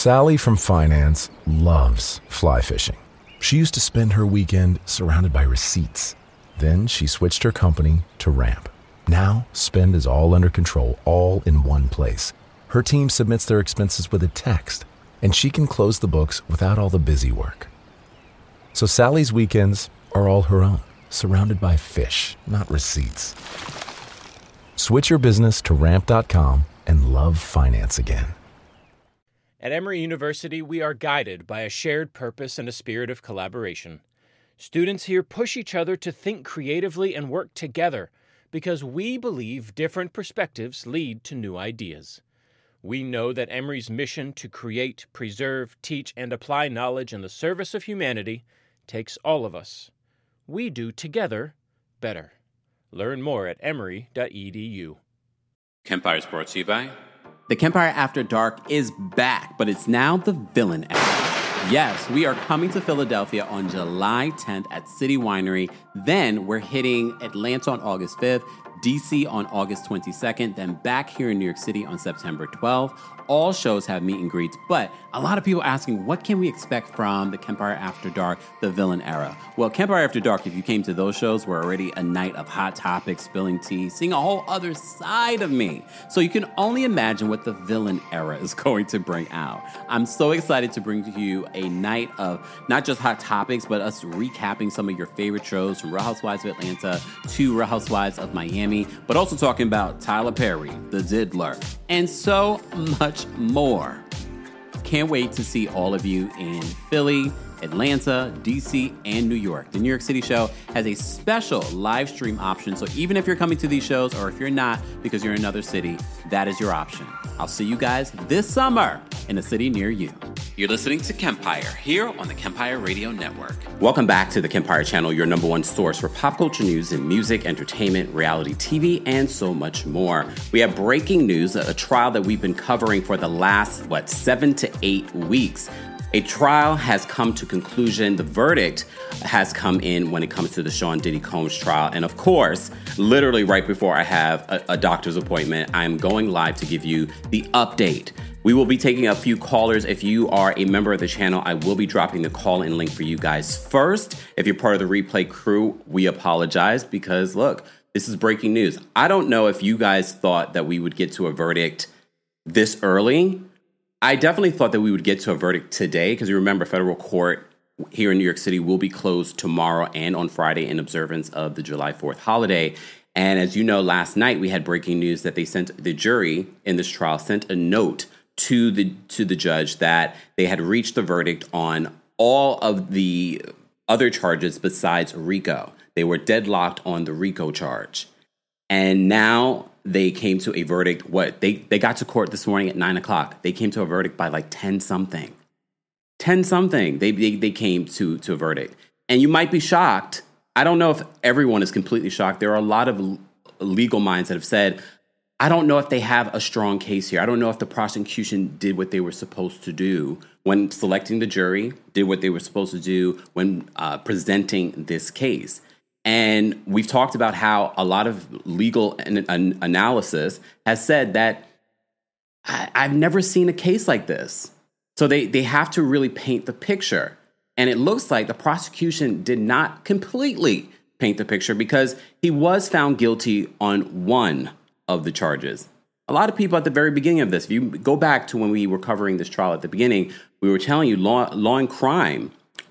Sally from finance loves fly fishing. She used to spend her weekend surrounded by receipts. Then she switched her company to Ramp. Now, spend is all under control, all in one place. Her team submits their expenses with a text, and she can close the books without all the busy work. So Sally's weekends are all her own, surrounded by fish, not receipts. Switch your business to Ramp.com and love finance again. At Emory University, we are guided by a shared purpose and a spirit of collaboration. Students here push each other to think creatively and work together because we believe different perspectives lead to new ideas. We know that Emory's mission to create, preserve, teach, and apply knowledge in the service of humanity takes all of us. We do together better. Learn more at emory.edu. Kempire is brought to you by... The Kempire After Dark is back, but it's now the villain era. Yes, we are coming to Philadelphia on July 10th at City Winery. Then we're hitting Atlanta on August 5th, DC on August 22nd, then back here in New York City on September 12th. All shows have meet and greets, but a lot of people asking, what can we expect from the Kempire After Dark, the villain era? Well, Kempire After Dark, if you came to those shows, were already a night of hot topics, spilling tea, seeing a whole other side of me. So you can only imagine what the villain era is going to bring out. I'm so excited to bring to you a night of not just hot topics, but us recapping some of your favorite shows from Real Housewives of Atlanta to Real Housewives of Miami, but also talking about Tyler Perry, The Diddler, and so much more. Can't wait to see all of you in Philly, Atlanta, DC, and New York. The New York City show has a special live stream option, so even if you're coming to these shows or if you're not because you're in another city, that is your option. I'll see you guys this summer in a city near you. You're listening to Kempire here on the Kempire Radio Network. Welcome back to the Kempire Channel, your number one source for pop culture news in music, entertainment, reality TV, and so much more. We have breaking news, a trial that we've been covering for the last, 7 to 8 weeks. A trial has come to conclusion. The verdict has come in when it comes to the Sean Diddy Combs trial. And of course, literally right before I have a doctor's appointment, I'm going live to give you the update. We will be taking a few callers. If you are a member of the channel, I will be dropping the call-in link for you guys first. If you're part of the replay crew, we apologize because, look, this is breaking news. I don't know if you guys thought that we would get to a verdict this early. I definitely thought that we would get to a verdict today because you remember federal court here in New York City will be closed tomorrow and on Friday in observance of the July 4th holiday. And as you know, last night we had breaking news that they sent the jury in this trial sent a note to the judge that they had reached the verdict on all of the other charges besides RICO. They were deadlocked on the RICO charge. And now they came to a verdict. They got to court this morning at 9 o'clock. They came to a verdict by 10 something. 10 something. They came to a verdict. And you might be shocked. I don't know if everyone is completely shocked. There are a lot of legal minds that have said, I don't know if they have a strong case here. I don't know if the prosecution did what they were supposed to do when selecting the jury, did what they were supposed to do when presenting this case. And we've talked about how a lot of legal analysis has said that I've never seen a case like this. So they have to really paint the picture. And it looks like the prosecution did not completely paint the picture because he was found guilty on one of the charges. A lot of people at the very beginning of this, if you go back to when we were covering this trial at the beginning, we were telling you Law and Crime,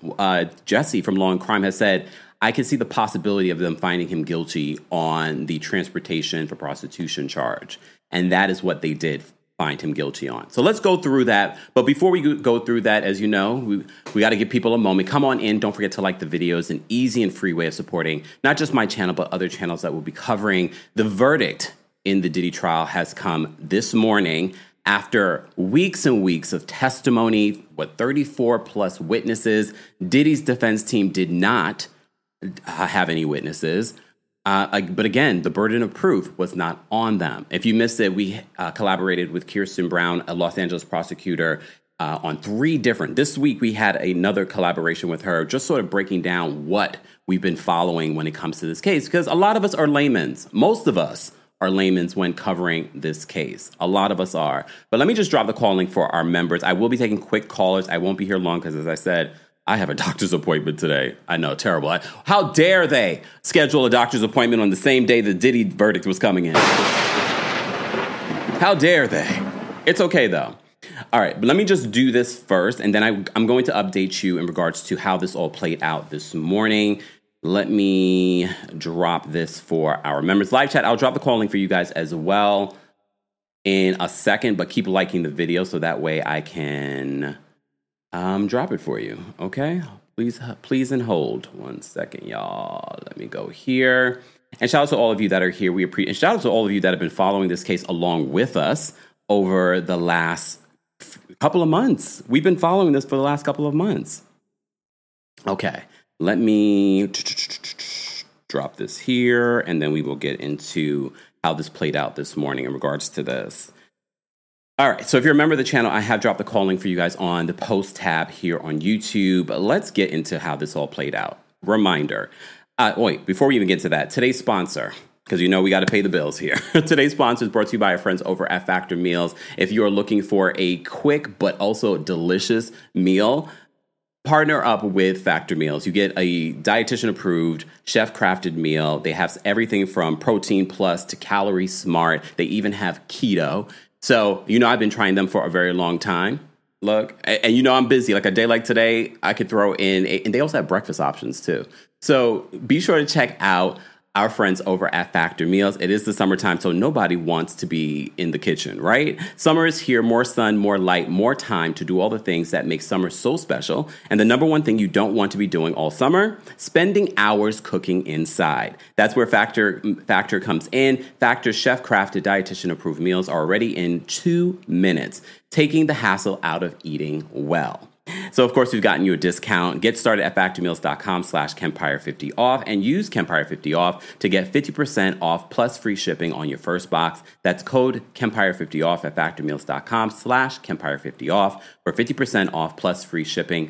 Jesse from Law and Crime has said, I can see the possibility of them finding him guilty on the transportation for prostitution charge. And that is what they did find him guilty on. So let's go through that. But before we go through that, as you know, we got to give people a moment. Come on in. Don't forget to like the videos. An easy and free way of supporting not just my channel, but other channels that will be covering the verdict in the Diddy trial has come this morning after weeks and weeks of testimony, 34 plus witnesses. Diddy's defense team did not have any witnesses. But again, the burden of proof was not on them. If you missed it, we collaborated with Kirsten Brown, a Los Angeles prosecutor, on 3 different. This week, we had another collaboration with her, just sort of breaking down what we've been following when it comes to this case, because a lot of us are laymen. Most of us are layman's when covering this case. A lot of us are. But let me just drop the call link for our members. I will be taking quick callers. I won't be here long because, as I said, I have a doctor's appointment today. I know, terrible. How dare they schedule a doctor's appointment on the same day the Diddy verdict was coming in? How dare they? It's okay, though. All right, but let me just do this first, and then I'm going to update you in regards to how this all played out this morning. Let me drop this for our members live chat. I'll drop the call link for you guys as well in a second, but keep liking the video so that way I can drop it for you, okay? Please and hold. 1 second, y'all. Let me go here. And shout out to all of you that are here. And shout out to all of you that have been following this case along with us over the last couple of months. We've been following this for the last couple of months. Okay, let me drop this here, and then we will get into how this played out this morning in regards to this. All right, so if you're a member of the channel, I have dropped the call link for you guys on the post tab here on YouTube. Let's get into how this all played out. Reminder. Wait, before we even get to that, today's sponsor, because you know we got to pay the bills here. Today's sponsor is brought to you by our friends over at Factor Meals. If you are looking for a quick but also delicious meal, partner up with Factor Meals. You get a dietitian-approved, chef-crafted meal. They have everything from Protein Plus to Calorie Smart. They even have keto. So, you know, I've been trying them for a very long time. Look, and you know I'm busy. Like a day like today, I could throw in, and they also have breakfast options too. So be sure to check out our friends over at Factor Meals. It is the summertime, so nobody wants to be in the kitchen, right? Summer is here, more sun, more light, more time to do all the things that make summer so special. And the number one thing you don't want to be doing all summer, spending hours cooking inside. That's where Factor comes in. Factor's chef-crafted, dietitian-approved meals are ready in 2 minutes, taking the hassle out of eating well. So, of course, we've gotten you a discount. Get started at factormeals.com/Kempire50off and use Kempire50off to get 50% off plus free shipping on your first box. That's code Kempire50off at factormeals.com/Kempire50off for 50% off plus free shipping.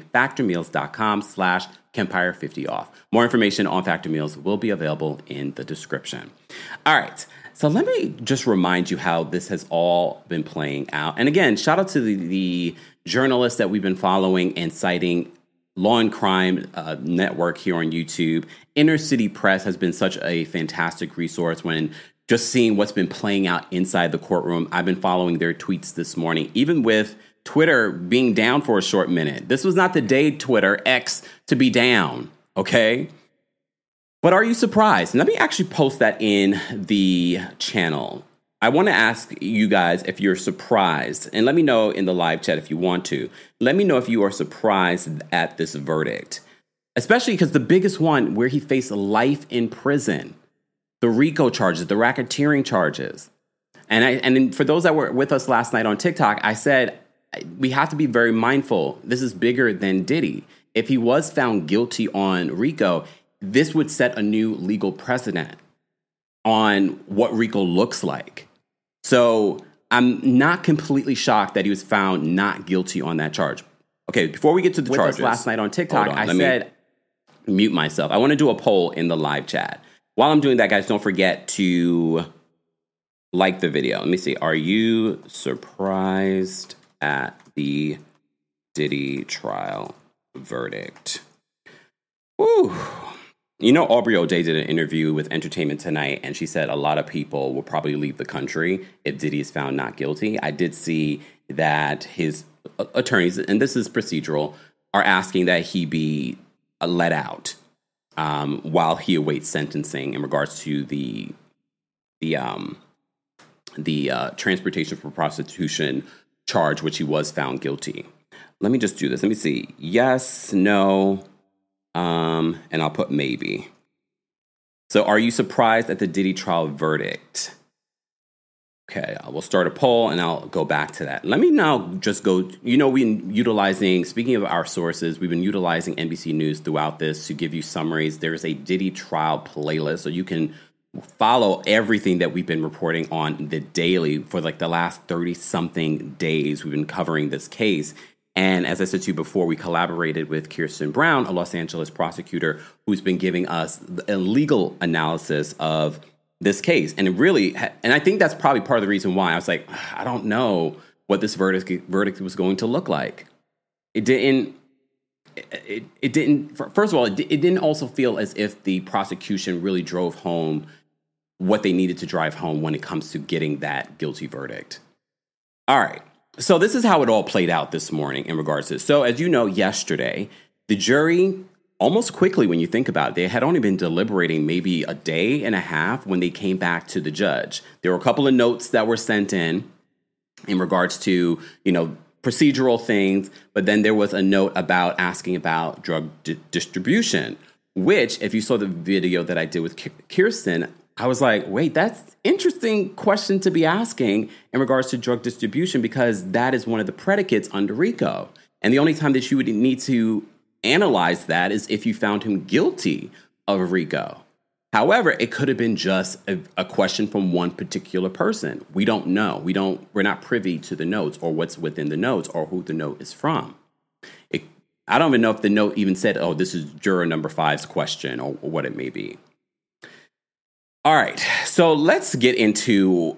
Factormeals.com/Kempire50off. More information on Factor Meals will be available in the description. All right. So let me just remind you how this has all been playing out. And again, shout out to the journalists that we've been following and citing Law and Crime Network here on YouTube. Inner City Press has been such a fantastic resource when just seeing what's been playing out inside the courtroom. I've been following their tweets this morning, even with Twitter being down for a short minute. This was not the day, Twitter, X, to be down, okay? But are you surprised? And let me actually post that in the channel. I want to ask you guys if you're surprised, and let me know in the live chat if you want to. Let me know if you are surprised at this verdict, especially because the biggest one where he faced life in prison, the RICO charges, the racketeering charges. And for those that were with us last night on TikTok, I said we have to be very mindful. This is bigger than Diddy. If he was found guilty on RICO, this would set a new legal precedent on what RICO looks like. So I'm not completely shocked that he was found not guilty on that charge. Okay, before we get to the charges, last night on TikTok, I said, mute myself. I want to do a poll in the live chat. While I'm doing that, guys, don't forget to like the video. Let me see. Are you surprised at the Diddy trial verdict? Woo. You know, Aubrey O'Day did an interview with Entertainment Tonight, and she said a lot of people will probably leave the country if Diddy is found not guilty. I did see that his attorneys, and this is procedural, are asking that he be let out while he awaits sentencing in regards to the transportation for prostitution charge, which he was found guilty. Let me just do this. Let me see. Yes, no. And I'll put maybe. So are you surprised at the Diddy trial verdict? Okay, we'll start a poll and I'll go back to that. Let me now just go, you know, speaking of our sources, we've been utilizing NBC News throughout this to give you summaries. There's a Diddy trial playlist, so you can follow everything that we've been reporting on the daily for like the last 30-something days. We've been covering this case. And as I said to you before, we collaborated with Kirsten Brown, a Los Angeles prosecutor who's been giving us a legal analysis of this case. And it really, and I think that's probably part of the reason why I was like, I don't know what this verdict was going to look like. It didn't, first of all, it didn't also feel as if the prosecution really drove home what they needed to drive home when it comes to getting that guilty verdict. All right. So this is how it all played out this morning in regards to this. So as you know, yesterday, the jury, almost quickly when you think about it, they had only been deliberating maybe a day and a half when they came back to the judge. There were a couple of notes that were sent in regards to, procedural things, but then there was a note about asking about drug distribution, which, if you saw the video that I did with Kirsten, I was like, wait, that's an interesting question to be asking in regards to drug distribution, because that is one of the predicates under RICO. And the only time that you would need to analyze that is if you found him guilty of RICO. However, it could have been just a question from one particular person. We don't know. We're not privy to the notes or what's within the notes or who the note is from. I don't even know if the note even said, oh, this is juror number 5's question or what it may be. All right, so let's get into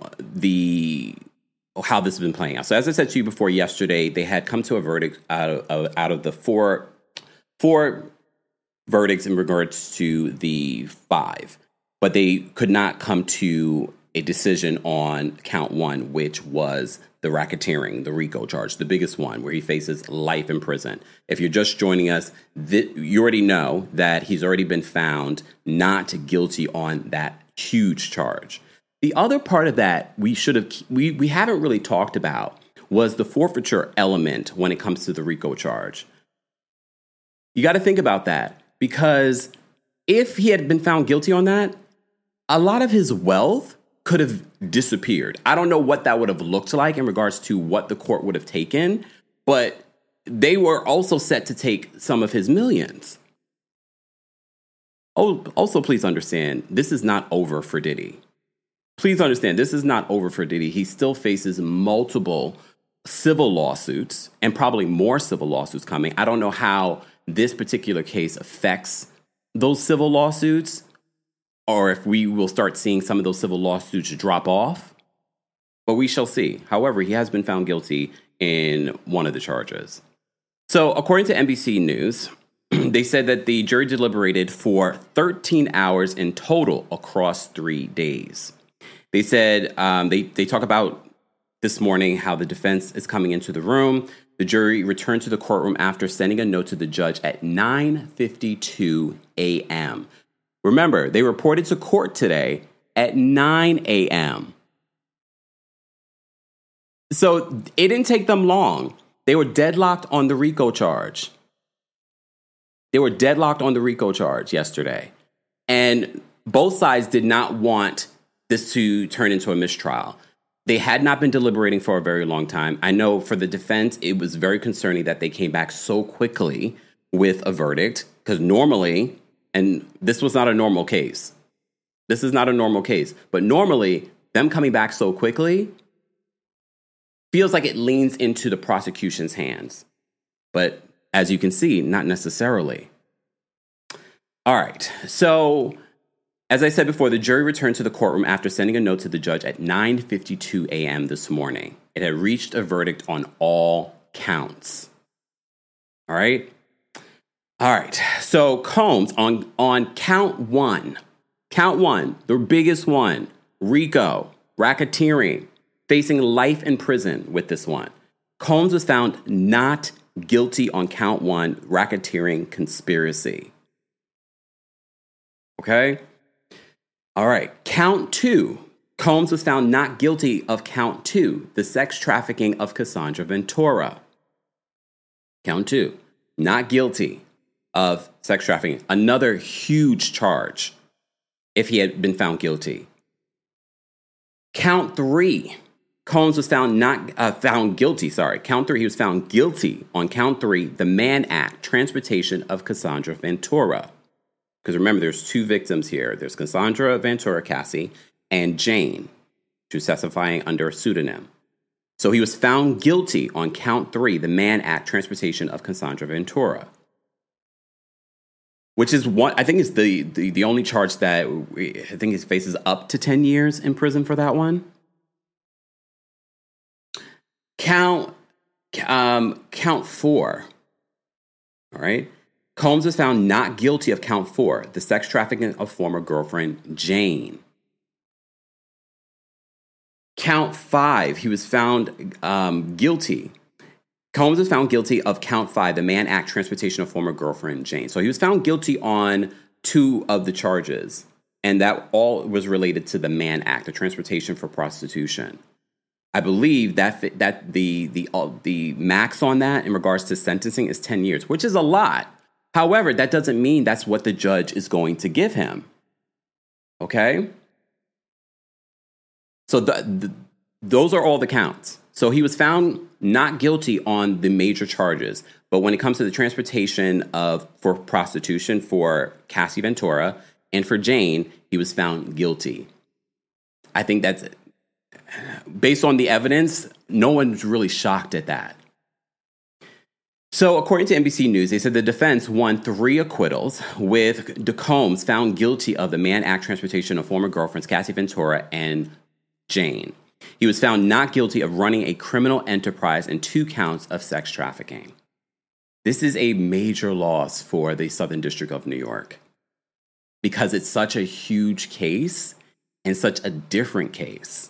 how this has been playing out. So as I said to you before, yesterday, they had come to a verdict out of the four verdicts in regards to the 5, but they could not come to a decision on count 1, which was the racketeering, the RICO charge, the biggest one, where he faces life in prison. If you're just joining us, you already know that he's already been found not guilty on that huge charge. The other part of that we haven't really talked about was the forfeiture element when it comes to the RICO charge. You got to think about that, because if he had been found guilty on that, a lot of his wealth could have disappeared. I don't know what that would have looked like in regards to what the court would have taken, but they were also set to take some of his millions. Oh, also, please understand, this is not over for Diddy. Please understand, this is not over for Diddy. He still faces multiple civil lawsuits and probably more civil lawsuits coming. I don't know how this particular case affects those civil lawsuits, or if we will start seeing some of those civil lawsuits drop off, but we shall see. However, he has been found guilty in one of the charges. So according to NBC News, they said that the jury deliberated for 13 hours in total across 3 days. They said they talk about this morning how the defense is coming into the room. The jury returned to the courtroom after sending a note to the judge at 9:52 a.m. Remember, they reported to court today at 9 a.m. So it didn't take them long. They were deadlocked on the RICO charge. They were deadlocked on the RICO charge yesterday. And both sides did not want this to turn into a mistrial. They had not been deliberating for a very long time. I know for the defense, it was very concerning that they came back so quickly with a verdict, because normally, and this was not a normal case. This is not a normal case. But normally, them coming back so quickly feels like it leans into the prosecution's hands. But as you can see, not necessarily. All right. So as I said before, the jury returned to the courtroom after sending a note to the judge at 9:52 a.m. this morning. It had reached a verdict on all counts. All right. All right. So Combs on count one, the biggest one, RICO, racketeering, facing life in prison with this one. Combs was found not guilty on count 1, racketeering conspiracy. Okay. All right. Count 2. Combs was found not guilty of count 2, the sex trafficking of Cassandra Ventura. Count 2. Not guilty of sex trafficking. Another huge charge if he had been found guilty. Count 3. Combs was found guilty. Count 3. He was found guilty on count 3, the Mann Act, transportation of Cassandra Ventura. Because remember, there's 2 victims here. There's Cassandra Ventura Cassie and Jane, who's testifying under a pseudonym. So he was found guilty on count 3, the Mann Act, transportation of Cassandra Ventura. which is I think is the only charge that I think he faces up to 10 years in prison for that one. Count 4. All right. Combs was found not guilty of count 4, the sex trafficking of former girlfriend Jane. Count 5, he was found guilty. Combs was found guilty of count 5, the Mann Act transportation of former girlfriend Jane. So he was found guilty on 2 of the charges, and that all was related to the Mann Act, the transportation for prostitution. I believe that the max on that in regards to sentencing is 10 years, which is a lot. However, that doesn't mean that's what the judge is going to give him. Okay? So those are all the counts. So he was found not guilty on the major charges. But when it comes to the transportation for prostitution for Cassie Ventura and for Jane, he was found guilty. I think that's it. Based on the evidence, no one's really shocked at that. So according to NBC News, they said the defense won 3 acquittals, with Combs found guilty of the Mann Act transportation of former girlfriends Cassie Ventura and Jane. He was found not guilty of running a criminal enterprise and 2 counts of sex trafficking. This is a major loss for the Southern District of New York because it's such a huge case and such a different case.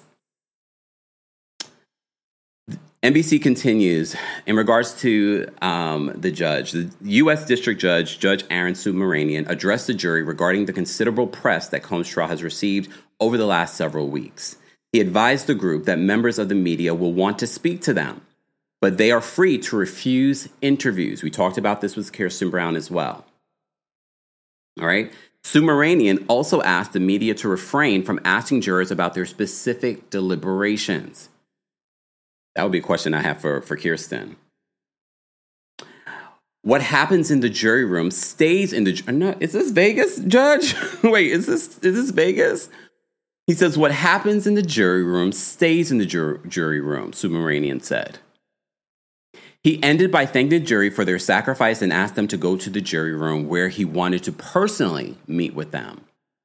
NBC continues in regards to the judge. The U.S. District Judge, Judge Aaron Subramanian, addressed the jury regarding the considerable press that Combs' trial has received over the last several weeks. He advised the group that members of the media will want to speak to them, but they are free to refuse interviews. We talked about this with Kirsten Brown as well. All right. Subramanian also asked the media to refrain from asking jurors about their specific deliberations. That would be a question I have for Kirsten. What happens in the jury room stays in the... No, is this Vegas, Judge? Wait, is this Vegas? He says, what happens in the jury room stays in the jury room, Subramanian said. He ended by thanking the jury for their sacrifice and asked them to go to the jury room where he wanted to personally meet with them.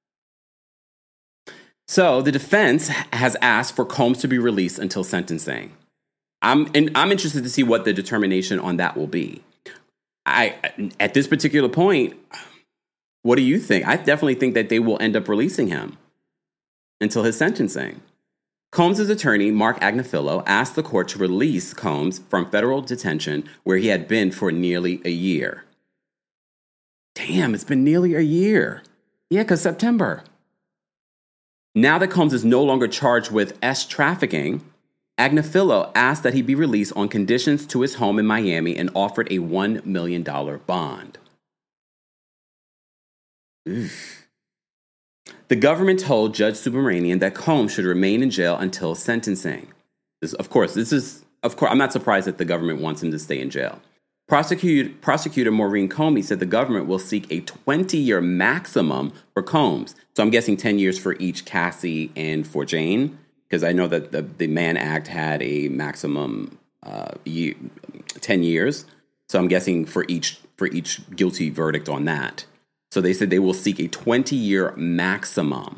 So the defense has asked for Combs to be released until sentencing. I'm interested to see what the determination on that will be. At this particular point, what do you think? I definitely think that they will end up releasing him until his sentencing. Combs' attorney, Mark Agnifilo, asked the court to release Combs from federal detention where he had been for nearly a year. Damn, it's been nearly a year. Yeah, because September. Now that Combs is no longer charged with trafficking, Agnifilo asked that he be released on conditions to his home in Miami and offered a $1 million bond. Oof. The government told Judge Subramanian that Combs should remain in jail until sentencing. Of course, I'm not surprised that the government wants him to stay in jail. Prosecutor Maureen Comey said the government will seek a 20-year maximum for Combs. So I'm guessing 10 years for each Cassie and for Jane, because I know that the Mann Act had a maximum 10 years. So I'm guessing for each guilty verdict on that. So they said they will seek a 20-year maximum.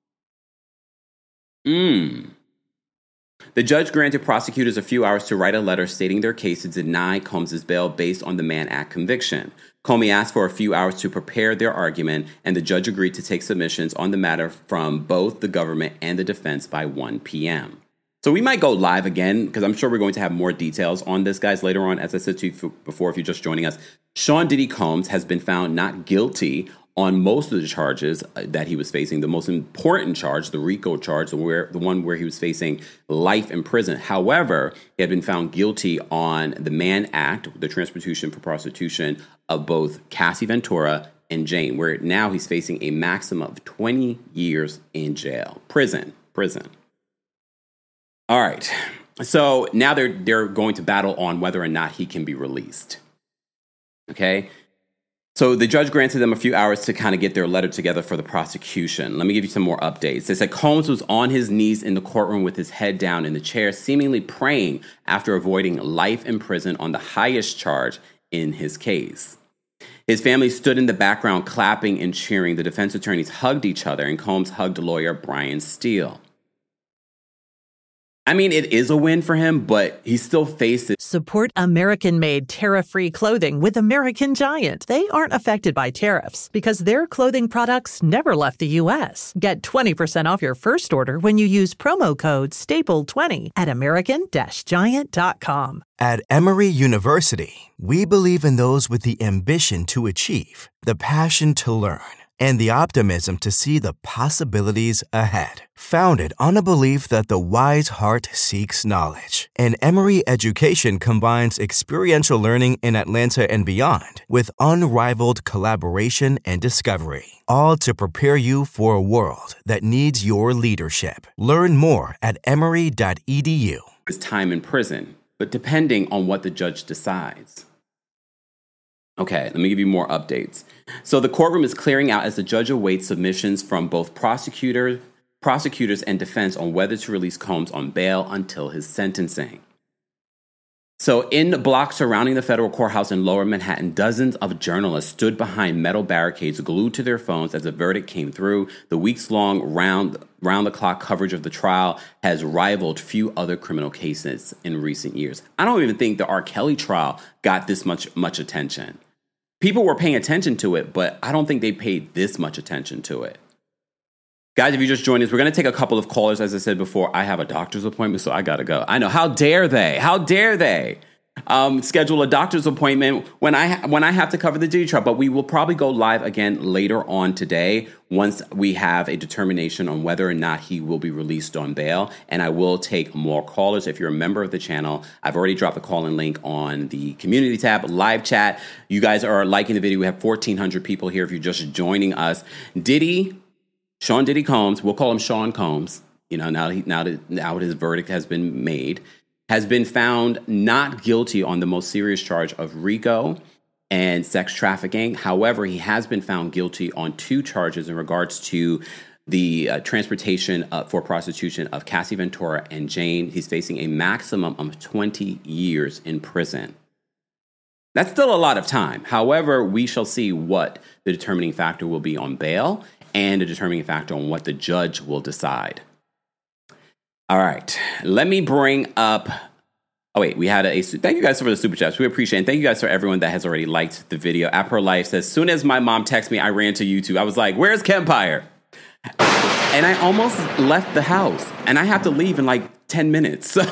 The judge granted prosecutors a few hours to write a letter stating their case to deny Combs' bail based on the Mann Act conviction. Comey asked for a few hours to prepare their argument, and the judge agreed to take submissions on the matter from both the government and the defense by 1 p.m. So we might go live again, because I'm sure we're going to have more details on this, guys, later on. As I said to you before, if you're just joining us, Sean Diddy Combs has been found not guilty on most of the charges that he was facing. The most important charge, the RICO charge, the one where he was facing life in prison. However, he had been found guilty on the Mann Act, the transportation for prostitution of both Cassie Ventura and Jane, where now he's facing a maximum of 20 years in jail. Prison. All right. So now they're going to battle on whether or not he can be released. Okay. So the judge granted them a few hours to kind of get their letter together for the prosecution. Let me give you some more updates. They said Combs was on his knees in the courtroom with his head down in the chair, seemingly praying after avoiding life in prison on the highest charge in his case. His family stood in the background clapping and cheering. The defense attorneys hugged each other, and Combs hugged lawyer Brian Steele. I mean, it is a win for him, but he still faces... Support American-made tariff-free clothing with American Giant. They aren't affected by tariffs because their clothing products never left the U.S. Get 20% off your first order when you use promo code STAPLE20 at American-Giant.com. At Emory University, we believe in those with the ambition to achieve, the passion to learn, and the optimism to see the possibilities ahead. Founded on a belief that the wise heart seeks knowledge, and Emory education combines experiential learning in Atlanta and beyond with unrivaled collaboration and discovery, all to prepare you for a world that needs your leadership. Learn more at emory.edu. His time in prison, but depending on what the judge decides. Okay, let me give you more updates. So the courtroom is clearing out as the judge awaits submissions from both prosecutors and defense on whether to release Combs on bail until his sentencing. So in the block surrounding the federal courthouse in Lower Manhattan, dozens of journalists stood behind metal barricades glued to their phones as the verdict came through. The weeks-long round-the-clock coverage of the trial has rivaled few other criminal cases in recent years. I don't even think the R. Kelly trial got this much attention. People were paying attention to it, but I don't think they paid this much attention to it. Guys, if you just joined us, we're going to take a couple of callers. As I said before, I have a doctor's appointment, so I got to go. I know. How dare they? How dare they schedule a doctor's appointment when I have to cover the Diddy trial? But we will probably go live again later on today once we have a determination on whether or not he will be released on bail. And I will take more callers. If you're a member of the channel, I've already dropped the call-in link on the community tab, live chat. You guys are liking the video. We have 1,400 people here if you're just joining us. Sean Diddy Combs, we'll call him Sean Combs, you know, now his verdict has been made, has been found not guilty on the most serious charge of RICO and sex trafficking. However, he has been found guilty on 2 charges in regards to the transportation for prostitution of Cassie Ventura and Jane. He's facing a maximum of 20 years in prison. That's still a lot of time. However, we shall see what the determining factor will be on bail and a determining factor on what the judge will decide. All right, let me bring up... Oh, wait, we had thank you guys for the super chats. We appreciate it. And thank you guys for everyone that has already liked the video. App Her Life says, soon as my mom texted me, I ran to YouTube. I was like, where's Kempire? And I almost left the house. And I have to leave in like 10 minutes. So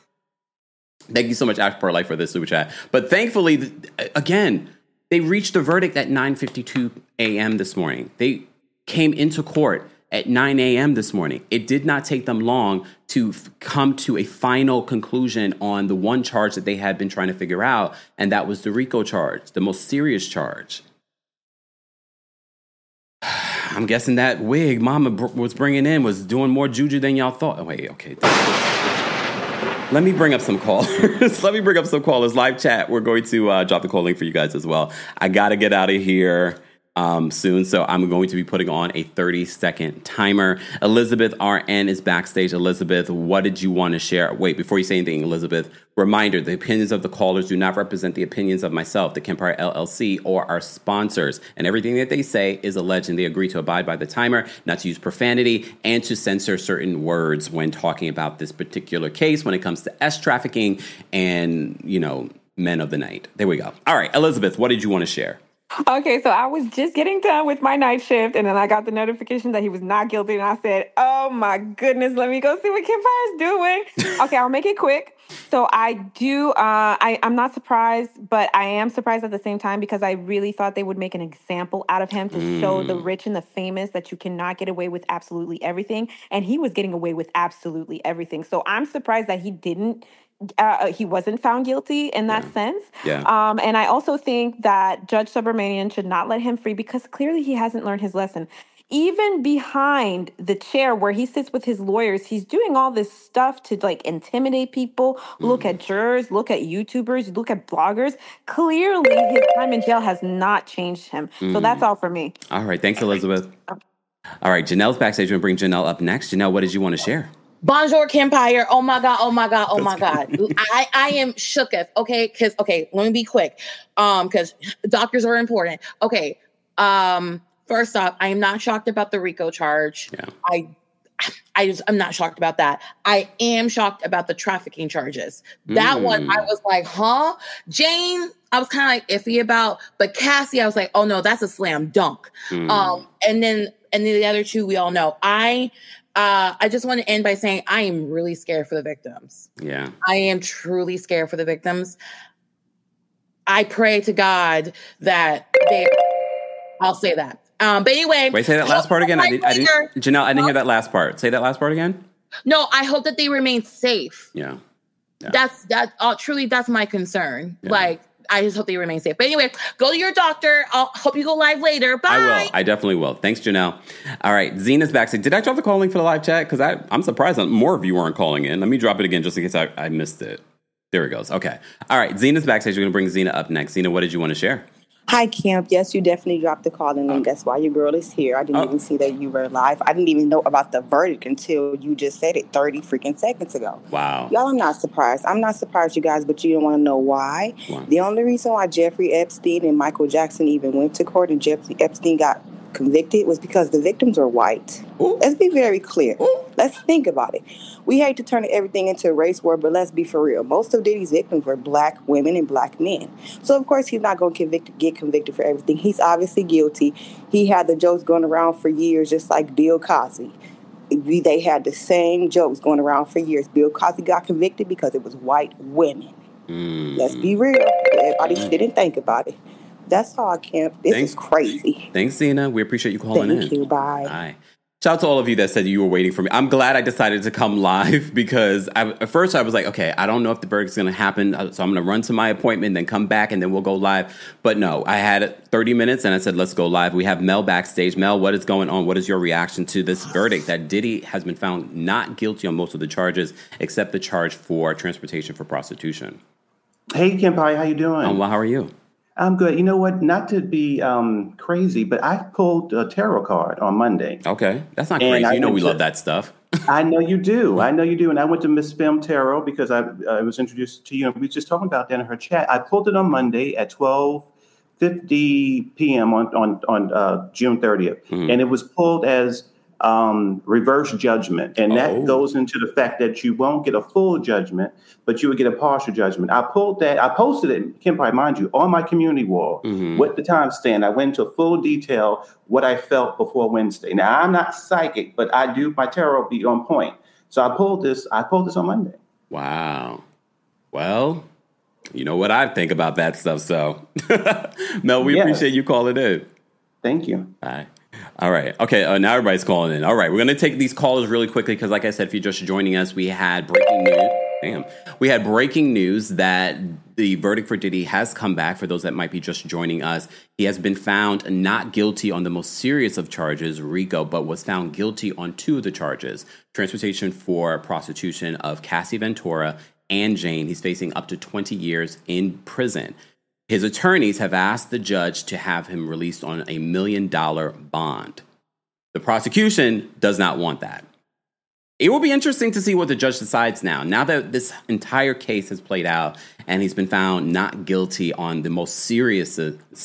thank you so much, App Her Life, for this super chat. But thankfully, again, they reached a verdict at 9:52 a.m. this morning. They came into court at 9 a.m. this morning. It did not take them long to come to a final conclusion on the one charge that they had been trying to figure out, and that was the RICO charge, the most serious charge. I'm guessing that wig Mama was bringing in was doing more juju than y'all thought. Oh, wait, okay. Let me bring up some callers. Live chat. We're going to drop the call link for you guys as well. I got to get out of here soon, so I'm going to be putting on a 30-second timer. Elizabeth RN is backstage. Elizabeth, what did you want to share? Wait, before you say anything, Elizabeth, reminder, the opinions of the callers do not represent the opinions of myself, the Kempire LLC, or our sponsors, and everything that they say is alleged, and they agree to abide by the timer, not to use profanity, and to censor certain words when talking about this particular case when it comes to S-trafficking and, men of the night. There we go. All right, Elizabeth, what did you want to share? Okay, so I was just getting done with my night shift, and then I got the notification that he was not guilty, and I said, oh my goodness, let me go see what Kempire's doing. Okay, I'll make it quick. So I'm not surprised, but I am surprised at the same time because I really thought they would make an example out of him to show the rich and the famous that you cannot get away with absolutely everything, and he was getting away with absolutely everything. So I'm surprised that he wasn't found guilty in that sense. Yeah. And I also think that Judge Subramanian should not let him free because clearly he hasn't learned his lesson. Even behind the chair where he sits with his lawyers, he's doing all this stuff to intimidate people, look at jurors, look at YouTubers, look at bloggers. Clearly his time in jail has not changed him. So that's all for me. All right. Thanks, Elizabeth. All right. Janelle's backstage. We're going to bring Janelle up next. Janelle, what did you want to share? Bonjour, Kempire. Oh my God. I am shooketh. Okay. Let me be quick. Because doctors are important. Okay. First off, I am not shocked about the RICO charge. Yeah. I'm not shocked about that. I am shocked about the trafficking charges. That one, I was like, huh? Jane, I was kind of like iffy about, but Cassie, I was like, oh no, that's a slam dunk. And then the other two, we all know. I just want to end by saying I am really scared for the victims. Yeah. I am truly scared for the victims. I pray to God that I'll say that. But anyway. Wait, say that last part again. Janelle, I didn't hear that last part. Say that last part again. No, I hope that they remain safe. Yeah. Truly, that's my concern. Yeah. Like, I just hope they remain safe. But anyway, go to your doctor. I'll hope you go live later. Bye. I will. I definitely will. Thanks, Janelle. All right. Zena's back. Did I drop the call link for the live chat? Because I'm surprised that more of you weren't calling in. Let me drop it again just in case I missed it. There it goes. Okay. All right. Zena's backstage. We're going to bring Zena up next. Zena, what did you want to share? Hi, Kemp. Yes, you definitely dropped the calling link. That's why your girl is here. I didn't even see that you were live. I didn't even know about the verdict until you just said it 30 freaking seconds ago. Wow. Y'all, I'm not surprised. I'm not surprised, you guys, but you don't want to know why. The only reason why Jeffrey Epstein and Michael Jackson even went to court and Jeffrey Epstein got convicted was because the victims were white. Ooh. Let's be very clear. Ooh. Let's think about it. We hate to turn everything into a race war, but let's be for real. Most of Diddy's victims were black women and black men. So, of course, he's not going to get convicted for everything. He's obviously guilty. He had the jokes going around for years, just like Bill Cosby. They had the same jokes going around for years. Bill Cosby got convicted because it was white women. Let's be real. Everybody sit and think about it. That's all, Kemp. This is crazy. Thanks, Zena. We appreciate you calling in. Thank you. Bye. Bye. Shout out to all of you that said you were waiting for me. I'm glad I decided to come live because at first I was like, okay, I don't know if the verdict's going to happen, so I'm going to run to my appointment, then come back, and then we'll go live. But no, I had 30 minutes, and I said, let's go live. We have Mel backstage. Mel, what is going on? What is your reaction to this verdict that Diddy has been found not guilty on most of the charges, except the charge for transportation for prostitution? Hey, Kempire, how you doing? Well, how are you? I'm good. You know what? Not to be crazy, but I pulled a tarot card on Monday. Okay. That's not crazy. You know we love that stuff. I know you do. And I went to Miss Film Tarot because I was introduced to you. And we were just talking about that in her chat. I pulled it on Monday at 12:50 p.m. on June 30th. Mm-hmm. And it was pulled as reverse judgment. And that goes into the fact that you won't get a full judgment, but you would get a partial judgment. I pulled that. I posted it, Kempire, mind you, on my community wall with the timestamp. I went into full detail what I felt before Wednesday. Now, I'm not psychic, but I do my tarot be on point. So I pulled this on Monday. Wow. Well, you know what I think about that stuff. So, Mel, we appreciate you calling in. Thank you. Bye. All right. Okay. Now everybody's calling in. All right. We're going to take these calls really quickly because, like I said, if you're just joining us, we had breaking news. We had breaking news that the verdict for Diddy has come back. For those that might be just joining us, he has been found not guilty on the most serious of charges, RICO, but was found guilty on two of the charges, transportation for prostitution of Cassie Ventura and Jane. He's facing up to 20 years in prison. His attorneys have asked the judge to have him released on a $1 million bond. The prosecution does not want that. It will be interesting to see what the judge decides now that this entire case has played out and he's been found not guilty on the most serious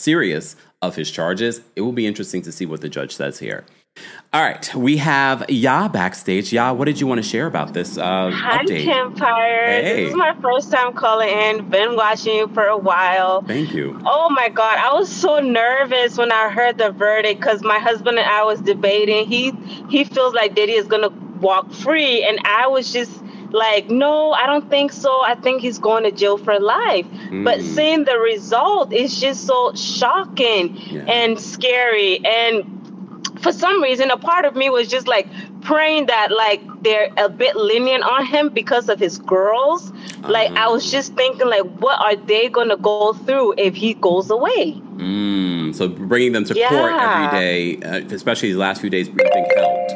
of his charges. It will be interesting to see what the judge says here. All right, we have Ya backstage. Ya, what did you want to share about this update? Hi, Kempire. Hey. This is my first time calling in. Been watching you for a while. Thank you. Oh, my God. I was so nervous when I heard the verdict because my husband and I was debating. He feels like Diddy is going to walk free, and I was just like, no, I don't think so. I think he's going to jail for life. But seeing the result is just so shocking and scary. And for some reason, a part of me was just like praying that like they're a bit lenient on him because of his girls. Like I was just thinking like, what are they going to go through if he goes away? So bringing them to court every day, especially these last few days, you think helped?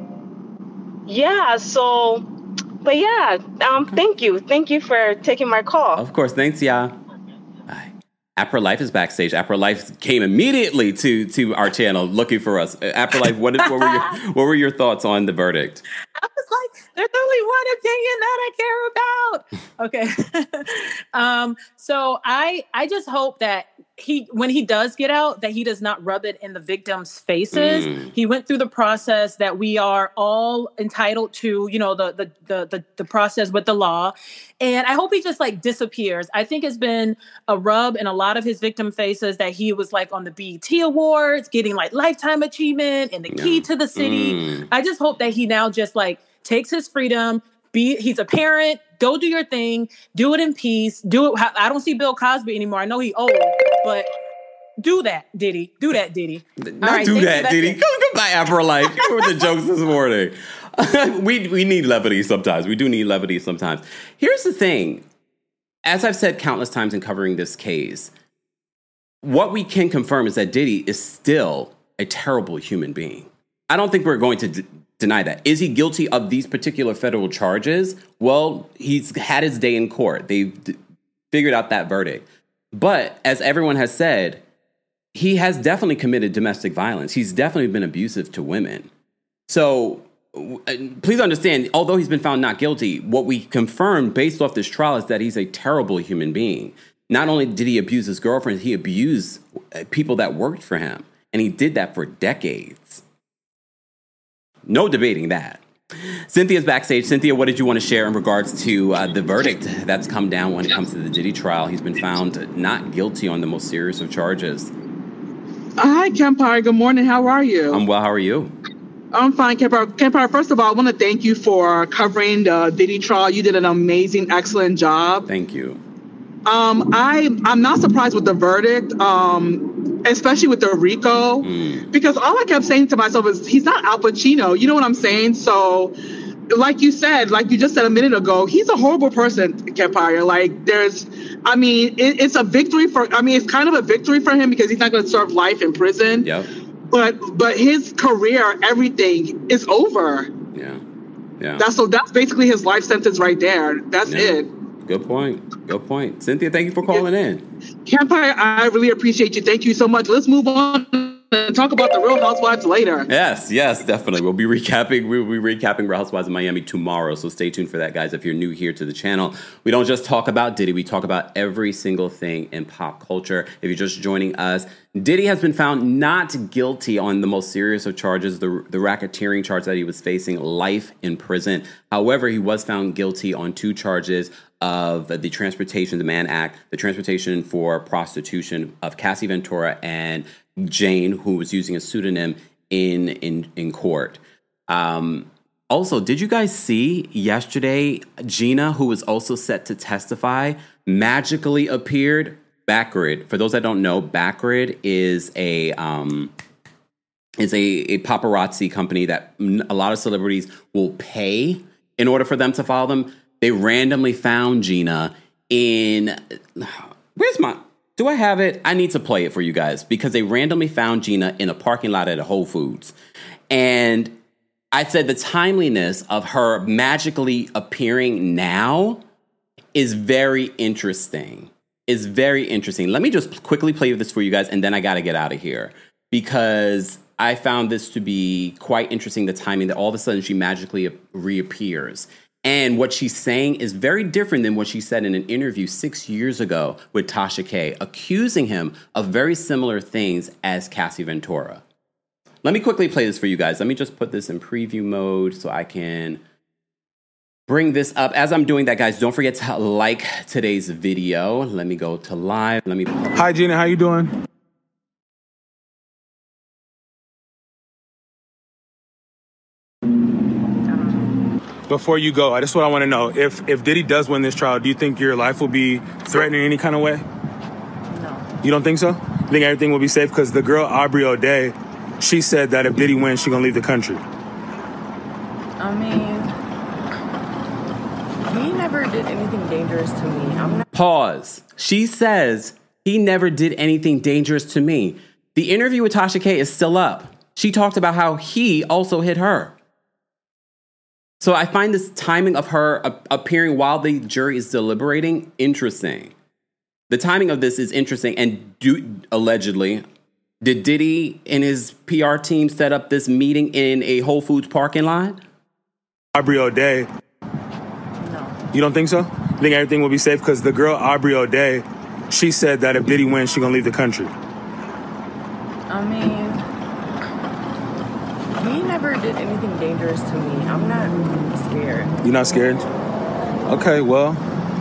Yeah. So, but yeah, thank you. Thank you for taking my call. Of course. Thanks, Ya. Apra Life is backstage. Apra Life came immediately to our channel looking for us. Apra Life, what were your thoughts on the verdict? I was like, There's only one opinion that I care about. Okay. So I just hope that when he does get out, that he does not rub it in the victims' faces. He went through the process that we are all entitled to, the process with the law. And I hope he just like disappears. I think it's been a rub in a lot of his victim faces that he was like on the BET Awards, getting like Lifetime Achievement and the key to the city. I just hope that he now just like takes his freedom. He's a parent. Go do your thing. Do it in peace. Do it. I don't see Bill Cosby anymore. I know he's old, but do that, Diddy. Do that, Diddy. Not do that, Diddy. Goodbye, Afro-Life. You were the jokes this morning. We need levity sometimes. We do need levity sometimes. Here's the thing. As I've said countless times in covering this case, what we can confirm is that Diddy is still a terrible human being. I don't think we're going to deny that. Is he guilty of these particular federal charges? Well, he's had his day in court. They've figured out that verdict. But as everyone has said, he has definitely committed domestic violence. He's definitely been abusive to women. So please understand, although he's been found not guilty, what we confirmed based off this trial is that he's a terrible human being. Not only did he abuse his girlfriend, he abused people that worked for him. And he did that for decades. No debating that. Cynthia's backstage. Cynthia, what did you want to share in regards to the verdict that's come down when it comes to the Diddy trial? He's been found not guilty on the most serious of charges. Hi, Kempire. Good morning. How are you? I'm well. How are you? I'm fine, Kempire. Kempire, first of all, I want to thank you for covering the Diddy trial. You did an amazing, excellent job. Thank you. I'm not surprised with the verdict, especially with the RICO, because all I kept saying to myself is he's not Al Pacino. You know what I'm saying? So, like you just said a minute ago, he's a horrible person, Kempire. Like it's a victory it's kind of a victory for him because he's not going to serve life in prison. Yep. But his career, everything is over. Yeah. That's basically his life sentence right there. That's it. Good point. Cynthia, thank you for calling in. Kempire, I really appreciate you. Thank you so much. Let's move on and talk about the Real Housewives later. Yes, definitely. We'll be recapping Real Housewives of Miami tomorrow, so stay tuned for that, guys. If you're new here to the channel, we don't just talk about Diddy, we talk about every single thing in pop culture. If you're just joining us, Diddy has been found not guilty on the most serious of charges, the racketeering charge that he was facing, life in prison. However, he was found guilty on 2 charges of the Transportation, the Mann Act, the transportation for prostitution of Cassie Ventura and Jane, who was using a pseudonym in court. Also, did you guys see yesterday Gina, who was also set to testify, magically appeared? Backgrid. For those that don't know, Backgrid is a paparazzi company that a lot of celebrities will pay in order for them to follow them. They randomly found Gina do I have it? I need to play it for you guys because they randomly found Gina in a parking lot at a Whole Foods. And I said the timeliness of her magically appearing now is very interesting. Let me just quickly play this for you guys, and then I got to get out of here because I found this to be quite interesting, the timing that all of a sudden she magically reappears. And what she's saying is very different than what she said in an interview 6 years ago with Tasha K, accusing him of very similar things as Cassie Ventura. Let me quickly play this for you guys. Let me just put this in preview mode so I can bring this up. As I'm doing that, guys, don't forget to like today's video. Let me go to live. Hi, Gina. How you doing? Before you go, I just want to know, if Diddy does win this trial, do you think your life will be threatened in any kind of way? No. You don't think so? You think everything will be safe? Because the girl, Aubrey O'Day, she said that if Diddy wins, she's going to leave the country. I mean, he never did anything dangerous to me. Pause. She says he never did anything dangerous to me. The interview with Tasha K is still up. She talked about how he also hit her. So I find this timing of her appearing while the jury is deliberating interesting. The timing of this is interesting. And allegedly, did Diddy and his PR team set up this meeting in a Whole Foods parking lot? Aubrey O'Day. No. You don't think so? You think everything will be safe? Because the girl, Aubrey O'Day, she said that if Diddy wins, she's going to leave the country. I mean, he never did anything dangerous to me. I'm not scared. You're not scared? Okay, well,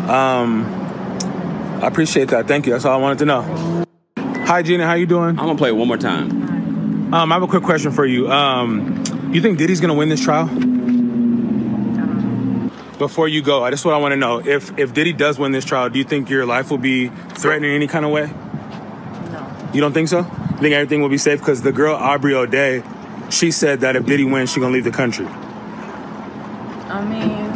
I appreciate that. Thank you. That's all I wanted to know. Hi, Gina. How you doing? I'm going to play it one more time. I have a quick question for you. You think Diddy's going to win this trial? Before you go, that's what I want to know. If Diddy does win this trial, do you think your life will be threatened in any kind of way? No. You don't think so? You think everything will be safe? Because the girl, Aubrey O'Day, she said that if Diddy wins, she's going to leave the country. I mean,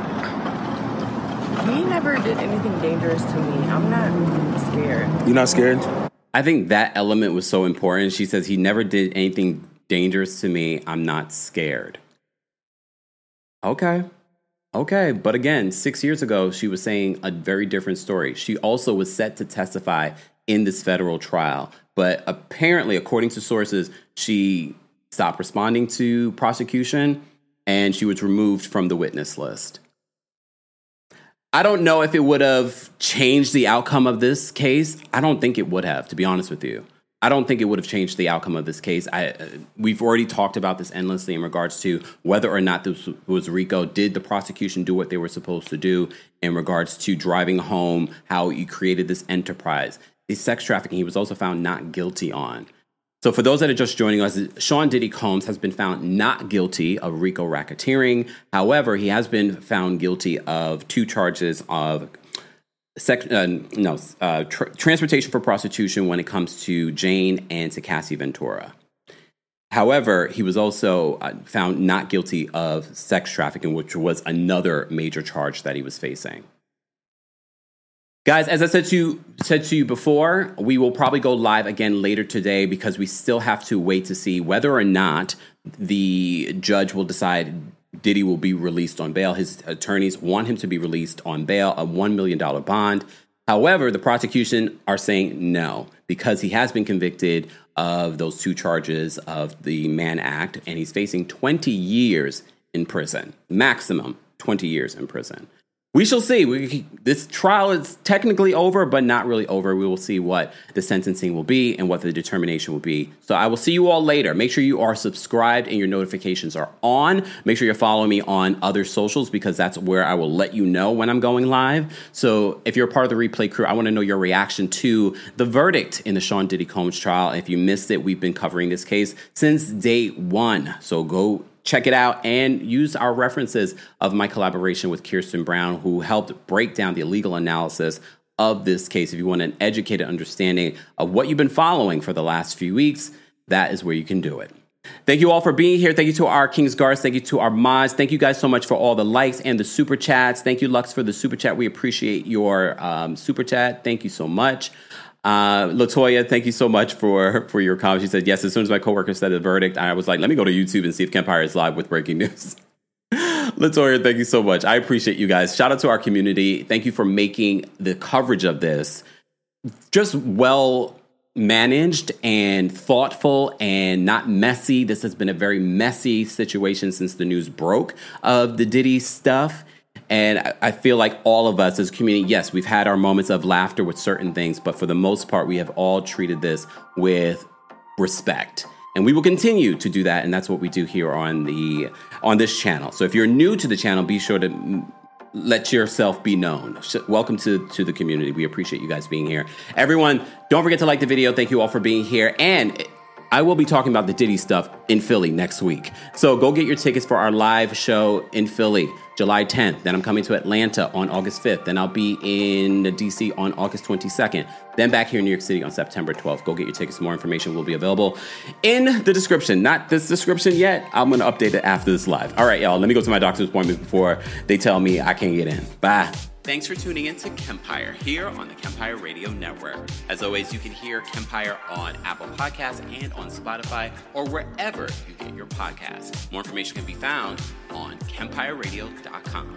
he never did anything dangerous to me. I'm not scared. You're not scared? I think that element was so important. She says he never did anything dangerous to me. I'm not scared. Okay. But again, 6 years ago, she was saying a very different story. She also was set to testify in this federal trial. But apparently, according to sources, she stopped responding to prosecution and she was removed from the witness list. I don't know if it would have changed the outcome of this case. I don't think it would have, to be honest with you. I don't think it would have changed the outcome of this case. We've already talked about this endlessly in regards to whether or not this was RICO. Did the prosecution do what they were supposed to do in regards to driving home how you created this enterprise? The sex trafficking, he was also found not guilty on. So for those that are just joining us, Sean Diddy Combs has been found not guilty of RICO racketeering. However, he has been found guilty of 2 charges of transportation for prostitution when it comes to Jane and to Cassie Ventura. However, he was also found not guilty of sex trafficking, which was another major charge that he was facing. Guys, as I said to you before, we will probably go live again later today because we still have to wait to see whether or not the judge will decide Diddy will be released on bail. His attorneys want him to be released on bail, a $1 million bond. However, the prosecution are saying no, because he has been convicted of those 2 charges of the Mann Act, and he's facing 20 years in prison, maximum 20 years in prison. We shall see. This trial is technically over, but not really over. We will see what the sentencing will be and what the determination will be. So I will see you all later. Make sure you are subscribed and your notifications are on. Make sure you're following me on other socials because that's where I will let you know when I'm going live. So if you're a part of the replay crew, I want to know your reaction to the verdict in the Sean Diddy Combs trial. If you missed it, we've been covering this case since day 1. So go check it out and use our references of my collaboration with Kirsten Brown, who helped break down the legal analysis of this case. If you want an educated understanding of what you've been following for the last few weeks, that is where you can do it. Thank you all for being here. Thank you to our Kings Guards. Thank you to our mods. Thank you guys so much for all the likes and the super chats. Thank you, Lux, for the super chat. We appreciate your super chat. Thank you so much. Latoya, thank you so much for your comment. She said, yes, as soon as my coworker said the verdict, I was like, let me go to YouTube and see if Kempire is live with breaking news. Latoya, thank you so much. I appreciate you guys. Shout out to our community. Thank you for making the coverage of this just well managed and thoughtful and not messy. This has been a very messy situation since the news broke of the Diddy stuff. And I feel like all of us as a community, yes, we've had our moments of laughter with certain things, but for the most part, we have all treated this with respect. And we will continue to do that, and that's what we do here on this channel. So if you're new to the channel, be sure to let yourself be known. Welcome to the community. We appreciate you guys being here. Everyone, don't forget to like the video. Thank you all for being here. And I will be talking about the Diddy stuff in Philly next week. So go get your tickets for our live show in Philly, July 10th. Then I'm coming to Atlanta on August 5th. Then I'll be in DC on August 22nd. Then back here in New York City on September 12th. Go get your tickets. More information will be available in the description. Not this description yet. I'm going to update it after this live. All right, y'all. Let me go to my doctor's appointment before they tell me I can't get in. Bye. Thanks for tuning in to Kempire here on the Kempire Radio Network. As always, you can hear Kempire on Apple Podcasts and on Spotify or wherever you get your podcasts. More information can be found on KempireRadio.com.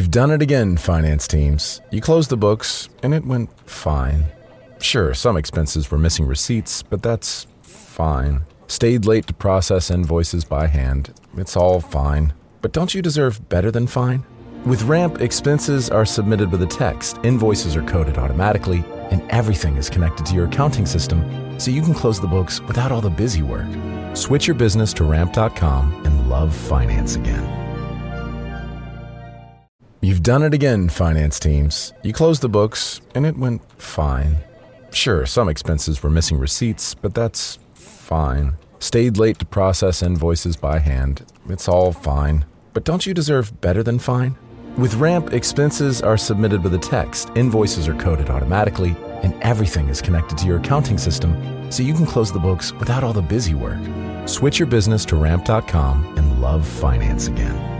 You've done it again, finance teams. You closed the books, and it went fine. Sure, some expenses were missing receipts, but that's fine. Stayed late to process invoices by hand. It's all fine. But don't you deserve better than fine? With Ramp, expenses are submitted with a text, invoices are coded automatically, and everything is connected to your accounting system, so you can close the books without all the busy work. Switch your business to Ramp.com and love finance again. You've done it again, finance teams. You closed the books, and it went fine. Sure, some expenses were missing receipts, but that's fine. Stayed late to process invoices by hand. It's all fine. But don't you deserve better than fine? With Ramp, expenses are submitted with a text, invoices are coded automatically, and everything is connected to your accounting system, so you can close the books without all the busy work. Switch your business to Ramp.com and love finance again.